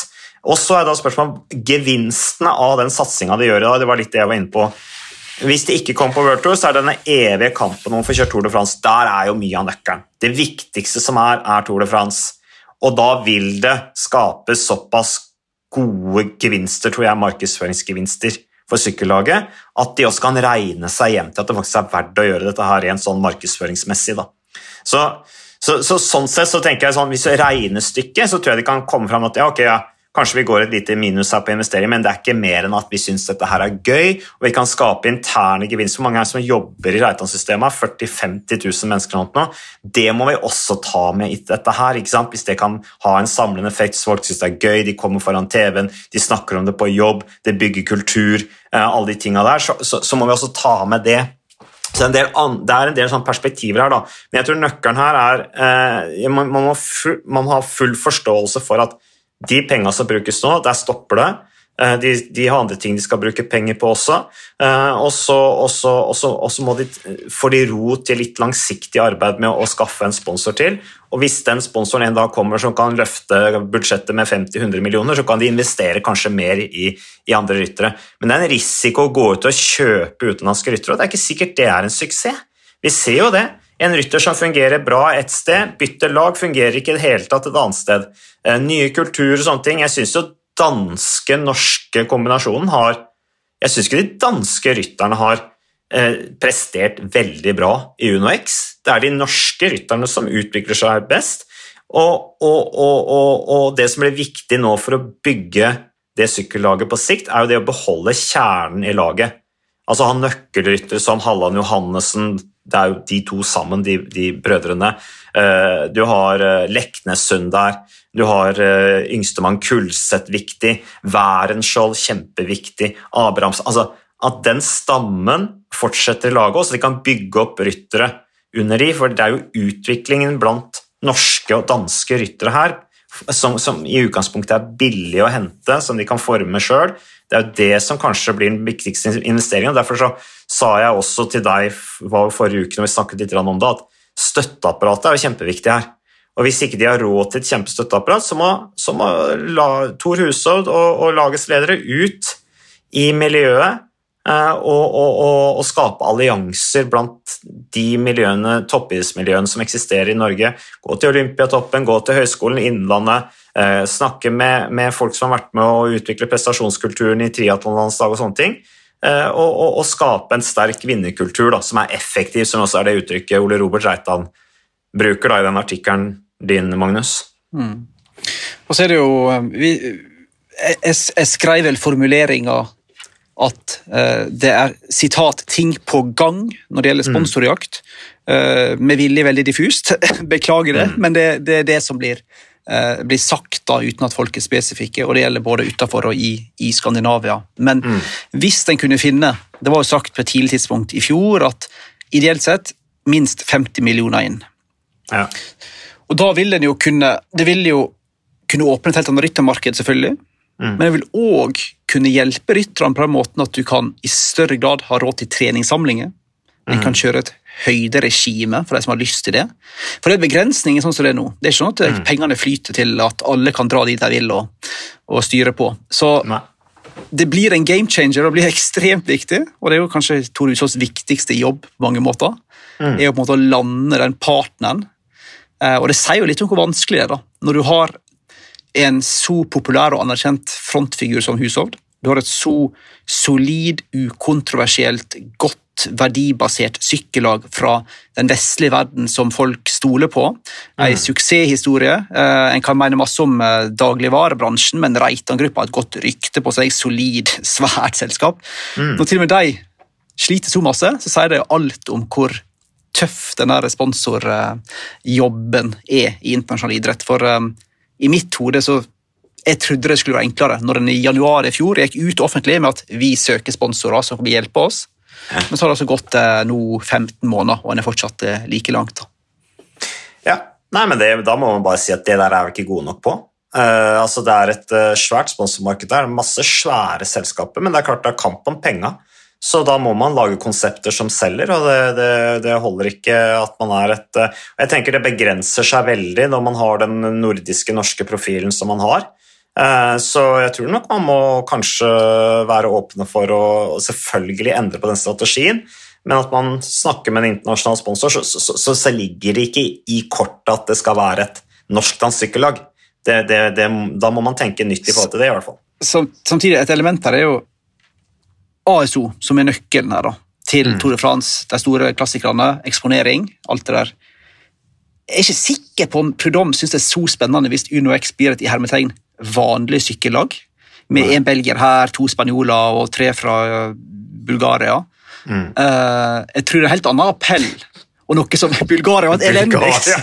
Og så da spørsmålet gevinstene av den satsingen de gjør i dag, det var litt det jeg var inne på. Hvis de ikke kommer på World Tour, så denne evige kampen om å få kjøre Tour de France, der jo mye av nøkkelen. Det viktigste som Tour de France, og da vil det skapes såpass gode gevinster, tror jeg, markedsføringsgevinster for sykkellaget, at de også kan regne seg hjem til at det faktisk verdt å gjøre dette her i en sånn markedsføringsmessig. Da. Så sånn sett så tenker jeg sånn, hvis du regner stykket, så tror jeg de kan komme frem at kanskje vi går et lite minus her på investering, men det ikke mer enn at vi synes dette her gøy, og vi kan skape interne gevinster. For mange som jobber i Reitan-systemet, 40-50 000 mennesker nå, det må vi også ta med i dette her, ikke sant? Hvis det kan ha en samlende effekt, så folk synes det gøy, de kommer foran TV-en, de snakker om det på jobb, det bygger kultur, alle de tingene der, så må vi også ta med det. Så det en del sånne perspektiver her, da. Men jeg tror nøkkelen her man må ha full forståelse for at de pengene som brukes nå, der stopper det. De har andre ting de skal bruke penger på også. Og så må de få ro til litt langsiktig arbeid med å skaffe en sponsor til. Og hvis den sponsoren en dag kommer som kan løfte budsjettet med 50-100 millioner, så kan de investere kanskje mer i andre ryttere. Men det en risiko å gå ut og kjøpe utenlandske ryttere, og det ikke sikkert det en suksess. Vi ser jo det. En rytter som fungerer bra et sted, bytter lag, fungerer ikke i det hele tatt et annet sted. Nye kulturer og sånne ting. Jeg synes jo danske-norske kombinasjonen jeg synes ikke de danske rytterne har prestert veldig bra i Uno X. Det de norske rytterne som utvikler seg best, og det som blir viktig nå for å bygge det sykkellaget på sikt, jo det å beholde kjernen i laget. Altså ha nøkkelrytter som Halland Johannessen, det jo de to sammen, de brødrene. Du har Leknessund der, du har yngstemann Kulseth viktig, Værenskjold kjempeviktig, Abrahams, altså at den stammen fortsetter i laget, så de kan bygge opp ryttere under de, for det jo utviklingen blant norske og danske ryttere her, som i utgangspunktet billig å hente, som de kan forme selv. Det jo det som kanskje blir den viktigste investeringen, og derfor så sa jeg også til deg forrige uke når vi snakket litt om det, at støtteapparatet jo kjempeviktig her. Og hvis ikke de har råd til et kjempestøtteapparat, så må Thor Hushovd og lagets ledere ut i miljøet og skape allianser blant de miljøene, toppidrettsmiljøene som eksisterer i Norge. Gå til Olympiatoppen, gå til Høgskolen i Innlandet, snakke med folk som har vært med å utvikle prestasjonskulturen i triathlonlandslag og sånne ting, og skape en sterk vinnerkultur da, som effektiv, som også det uttrykket Ole Robert Reitan bruker da, i den artikkelen din, Magnus. Og så det jo jeg skrev vel formuleringen at det sitat ting på gang når det gjelder sponsorjakt, med vilje veldig diffust, beklager det, men det det som blir sagt da, uten at folk spesifikke, og det gjelder både utenfor og i Skandinavia. Men hvis den kunne finne, det var jo sagt på et tidlig tidspunkt i fjor, at ideelt sett minst 50 millioner inn. Ja. Og da vil den jo det vil jo kunne åpne et helt annet ryttermarked selvfølgelig, men det vil også kunne hjelpe rytterne på den måten at du kan i større grad ha råd til treningssamlinger. En kan kjøre et høyderegime for de som har lyst til det. For det begrensninger sånn som det nå. Det ikke sånn at pengene flyter til at alle kan dra dit de vil og styre på. Så det blir en game changer, og det blir ekstremt viktig, og det jo kanskje Thor Hushovds viktigste jobb på mange måter, jo på en måte å lande den partneren. Og det sier jo litt om hvor vanskelig det da. Når du har en så populær og anerkjent frontfigur som Hushovd, du har et så solid, ukontroversielt, godt verdibasert sykkellag fra den vestlige verden som folk stoler på. En suksesshistorie. En kan mene masse om dagligvarebransjen, men Reitan-gruppa har et godt rykte på seg, solid, svært selskap. Når til og med de sliter så masse, så sier det alt om hvor tøff denne sponsorjobben i internasjonal idrett. For i mitt hode så jeg trodde det skulle være enklere når den i januar i fjor gikk ut offentlig med at vi søker sponsorer som kan hjelpe oss. Men så har det altså gått nå 15 måneder, og den fortsatt like langt. Ja, nei, men da må man bare si at det der vi ikke gode nok på. Altså det et svært sponsormarked der, masse svære selskaper, men det klart det kamp om penger. Så da må man lage konsepter som selger, og det holder ikke at man jeg tenker det begrenser seg veldig når man har den nordiske, norske profilen som man har. Så jeg tror nok man må kanskje være åpne for å selvfølgelig endre på den strategien, men at man snakker med en internasjonal sponsor, så ligger det ikke i kortet at det skal være et norsk-dansk sykkellag. Da må man tenke nytt i forhold til det i hvert fall. Samtidig, et element her jo ASO, som nøkkelen her da, til Tour de France, de store klassikerne, eksponering, alt det der. Jeg ikke sikker på om Prudhomme synes det så spennende hvis UnoX blir et i hermetegn vanlig sykkellag, med en belgier her, 2 spanjoler og 3 fra Bulgaria. Jeg tror det helt annen appell, og noe som Bulgaria var et elendig.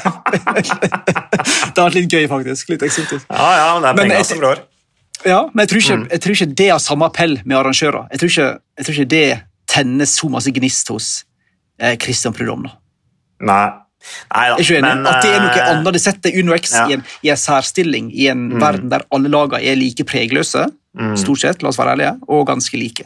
Det har vært litt gøy faktisk, litt eksotisk. Ja, men det penger som rår. Ja, men jeg tror ikke det har samme appell med arrangører. Jeg tror ikke det tenner så masse gnist hos Christian Prudhomme. Nei, men at det noe annet. Det setter UnoX i en særstilling i en verden der alle lagene like pregløse, stort sett, la oss være ærlige, og ganske like.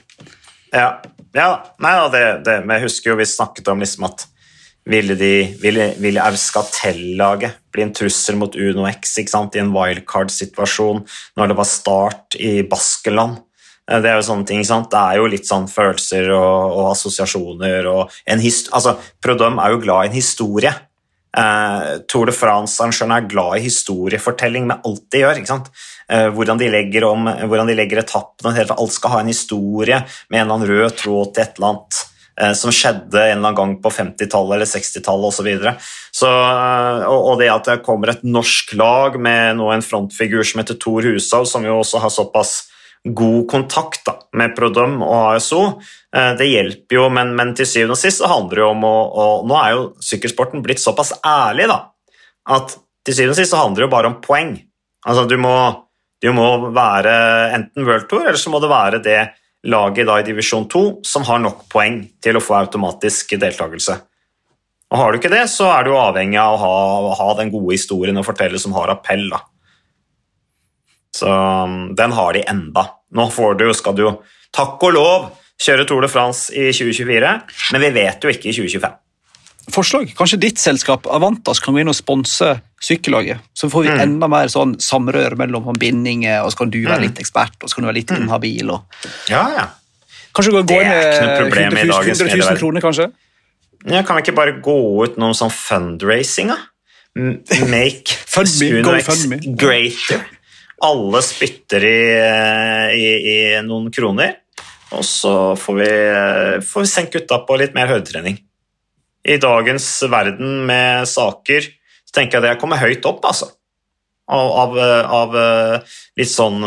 Men jeg husker jo vi snakket om liksom at ville Euskaltel-laget bli en trussel mot UnoX, ikke sant, i en wildcard-situasjon når det var start i Baskeland. Det jo sånne ting, ikke sant? Det jo litt sånn følelser og assosiasjoner og Prudhomme jo glad i en historie. Tour de France-arrangøren glad i historiefortelling med alt de gjør, ikke sant? Hvordan de legger etappene, alt skal ha en historie med en eller annen rød tråd til et eller annet som skjedde en eller annen gang på 50-tallet eller 60-tallet og så videre. Og det at det kommer et norsk lag med nå en frontfigur som heter Thor Hushovd, som jo også har såpass god kontakt med Prudhomme og ASO, det hjelper jo, men til syvende og sist så handler det jo om nå jo sykkelsporten blitt såpass ærlig da, at til syvende og sist så handler det jo bare om poeng. Altså du må være enten World Tour, eller så må det være det laget da i divisjon 2 som har nok poeng til å få automatisk deltakelse. Og har du ikke det, så du jo avhengig av å ha den gode historien å fortelle som har appell da. Så den har de enda. Nå skal du jo, takk og lov, kjøre Tour de France i 2024, men vi vet jo ikke i 2025. Forslag, kanskje ditt selskap Avantas kan gå inn og sponse sykkellaget, så får vi enda mer sånn samrør mellom bindinger, og så kan du være litt ekspert, og så kan du være litt inhabil. Ja. Kanskje gå inn med 100 000 kroner, kanskje? Ja, kan vi ikke bare gå ut noen sånn fundraising da? Make UnoX greater. Alle spytter i noen kroner, og så får vi senke gutta på litt mer høydetrening. I dagens verden med saker, så tenker jeg det kommer høyt opp, altså. Av litt sånn,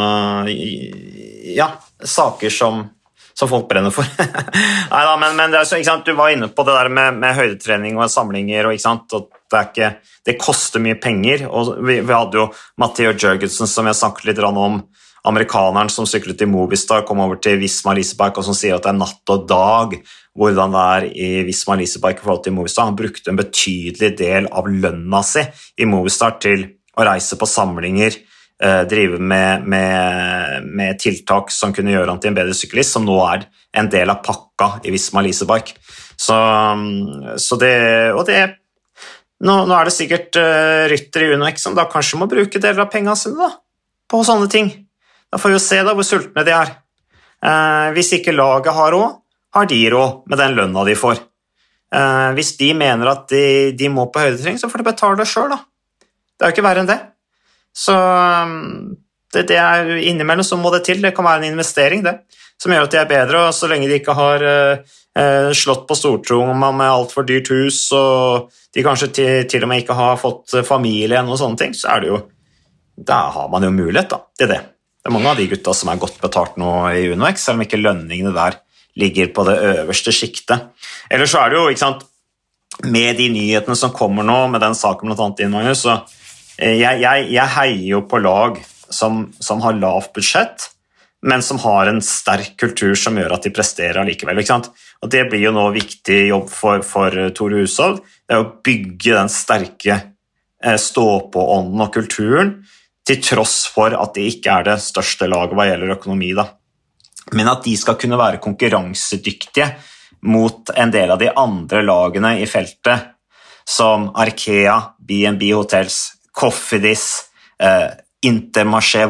saker som folk brenner for. Neida, men det så, ikke sant, du var inne på det der med høydetrening og samlinger, og, ikke sant, og det koster mye penger, og vi hadde jo Matteo Jørgensen, som jeg snakket litt om, amerikaneren som syklet i Movistar, kom over til Visma Leasebike, og som sier at det natt og dag hvordan det i Visma Leasebike i forhold til Movistar. Han brukte en betydelig del av lønna si i Movistar til å reise på samlinger, drive med tiltak som kunne gjøre han til en bedre syklist, som nå en del av pakka i Visma Leasebike. Så det nå det sikkert rytter i UnoX som da kanskje må bruke deler av pengene sine da, på sånne ting. Da får vi jo se da hvor sultne de Hvis ikke laget har råd, har de råd med den lønna de får. Hvis de mener at de må på høydetrening, så får de betale det selv da. Det jo ikke verre enn det. Så det innimellom så må det til. Det kan være en investering det, som gjør at de bedre, og så lenge de ikke har slått på stortromma med alt for dyrt hus, og de kanskje til og med ikke har fått familie og sånne ting, så det jo, da har man jo mulighet da, til det. Det mange av de gutta som godt betalt nå i UnoX, selv om ikke lønningene der ligger på det øverste skiktet. Ellers så det jo, ikke sant, med de nyhetene som kommer nå, med den saken blant annet Magnus, så jeg heier jo på lag som har lavt budsjett, men som har en sterk kultur som gjør at de presterer likevel, ikke sant? Og det blir jo nå viktig jobb for Thor Hushovd, det å bygge den sterke stå-på-ånden og kulturen, til tross for at de ikke det største laget hva gjelder økonomi da. Men at de skal kunne være konkurransedyktige mot en del av de andre lagene i feltet, som Arkea, B&B Hotels, Cofidis, Intermarché Vanti,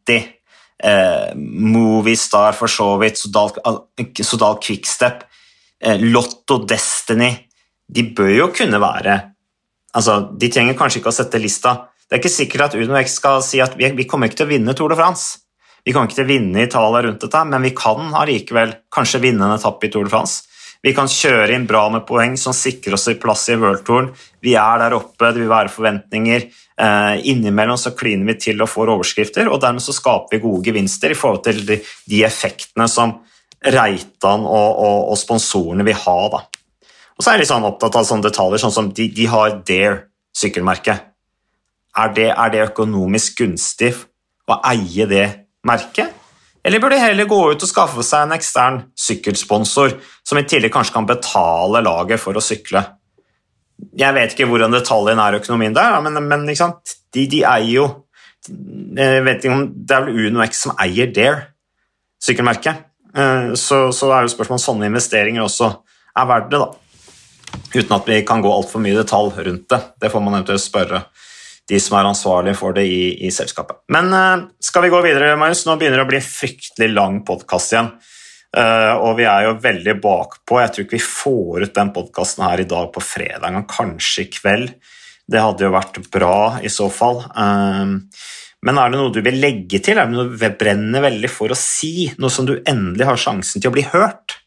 City, Movistar for så vidt, Sodal Quickstep, Lotto Destiny, de bør jo kunne være, altså de trenger kanskje ikke å sette lista. Det er ikke sikkert at UnoX skal si at vi kommer ikke til å vinne Tour de France. Vi kommer ikke til å vinne Italia rundt dette, men vi kan allikevel kanskje vinne en etappe i Tour de France. Vi kan kjøre inn bra med poeng som sikrer oss plass i World Touren. Vi der oppe, det vil være forventninger. Innimellom så kliner vi til og får overskrifter, og dermed så skaper vi gode gevinster i forhold til de effektene som Reitan og sponsorene vil ha. Da. Og så er jeg litt sånn opptatt av sånne detaljer, sånn som de har Dare sykkelmerket. Er det økonomisk gunstig å eie det merket? Eller bør de heller gå ut og skaffe seg en ekstern sykkelsponsor som i tillegg kanskje kan betale laget for å sykle? Jeg vet ikke hvordan detaljen økonomien der, men ikke sant? De eier jo, jeg vet ikke om det vel UnoX som eier Dare sykkelmerket. Så det jo spørsmål om sånne investeringer også verdt det da. Uten at vi kan gå alt for mye detalj rundt det. Det får man eventuelt spørre de som ansvarlige for det i selskapet. Men skal vi gå videre, Magnus? Nå begynner det å bli en fryktelig lang podcast igjen, og vi jo veldig bakpå. Jeg tror ikke vi får ut den podcasten her i dag på fredag, kanskje i kveld. Det hadde jo vært bra i så fall. Men det noe du vil legge til? Det noe du brenner veldig for å si? Noe som du endelig har sjansen til å bli hørt?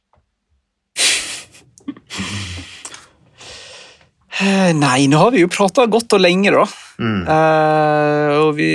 Nei, nå har vi jo pratet godt og lenge da. Og vi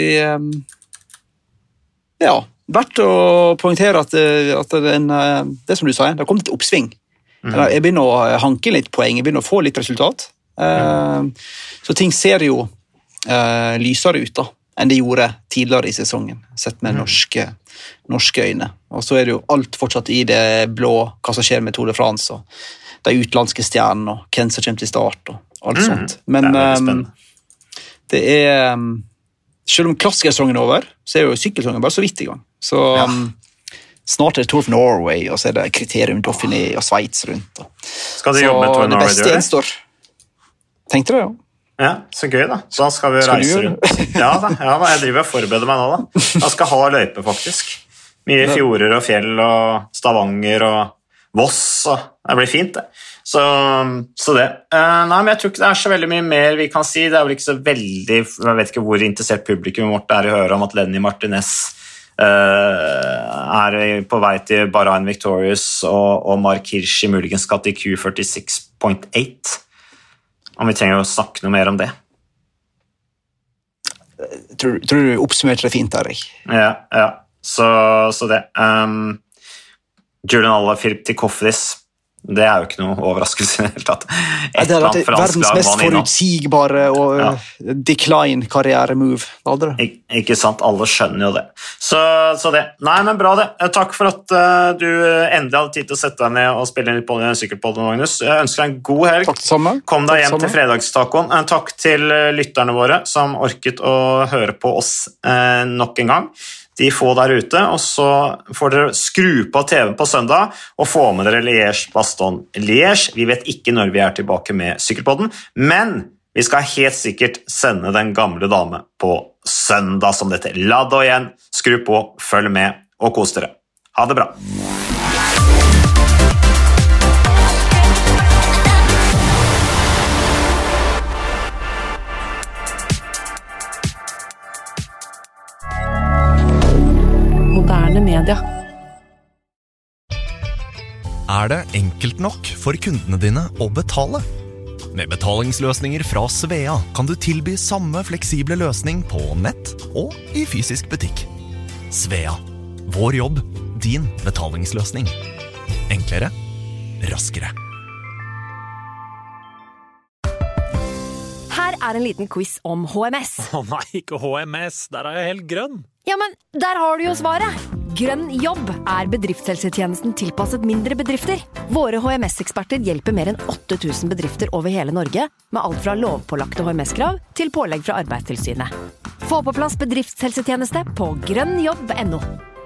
verdt å poengtere at det som du sa, det har kommet et oppsving. Jeg begynner å hanke litt poeng, jeg begynner å få litt resultat. Så ting ser jo lysere ut da, enn det gjorde tidligere i sesongen, sett med norske øyne. Og så det jo alt fortsatt i det blå, hva som skjer med Tour de France, og de utlandske stjernene, og hvem som kommer til start, og alt sånt. Men det selv om klassikersesongen over, så jo sykkelsesongen bare så vidt i gang. Så snart det Tour of Norway, og så det Kriterium Dauphiné og Schweiz rundt. Skal du jobbe med Tour of Norway? Så det beste gjenstår. Tenkte du, ja? Ja, så gøy da. Da skal vi reise rundt. Ja da, jeg driver og forbereder meg nå da. Jeg skal ha løype faktisk. Mye fjorder og fjell og Stavanger og Voss, og det blir fint det. Så det. Nei, men jeg tror ikke det så veldig mye mer vi kan si. Det vel ikke så veldig, jeg vet ikke hvor interessert publikum vårt i å høre om at Lenny Martinez på vei til Bahrain Victorious og Mark Hirschi muligens skal til Q46.8. Om vi trenger å snakke noe mer om det. Tror du oppsummerte det fint, Erik? Ja. Så det. Julian Alaphilippe til Cofidis. Det jo ikke noe overraskelse i det hele tatt. Det har vært verdens mest forutsigbare og decline-karriere-move. Ikke sant, alle skjønner jo det. Så det. Nei, men bra det. Takk for at du endelig hadde tid til å sette deg ned og spille litt på sykkelpodden, Magnus. Jeg ønsker deg en god helg. Takk det samme. Kom deg hjem til fredagstacoen. Takk til lytterne våre som orket å høre på oss nok en gang. De få der ute, og så får dere skru på TV på søndag og få med dere Liège-Bastogne-Liège. Vi vet ikke når vi tilbake med sykkelpodden, men vi skal helt sikkert sende den gamle dame på søndag som dette. Ladd og igjen, skru på, følg med og kos dere. Ha det bra! Moderne media. Det enkelt nok for kundene dine å betale? Med betalingsløsninger fra Svea kan du tilby samme fleksible løsning på nett og i fysisk butikk. Svea. Vår jobb, din betalingsløsning. Enklere, raskere. Her en liten quiz om HMS. Nei, ikke HMS. Der jeg helt grønn. Ja, men der har du jo svaret. Grønn jobb bedriftshelsetjenesten tilpasset mindre bedrifter. Våre HMS-eksperter hjelper mer enn 8000 bedrifter over hele Norge med alt fra lovpålagte HMS-krav til pålegg fra Arbeidstilsynet. Få på plass bedriftshelsetjeneste på grønnjobb.no.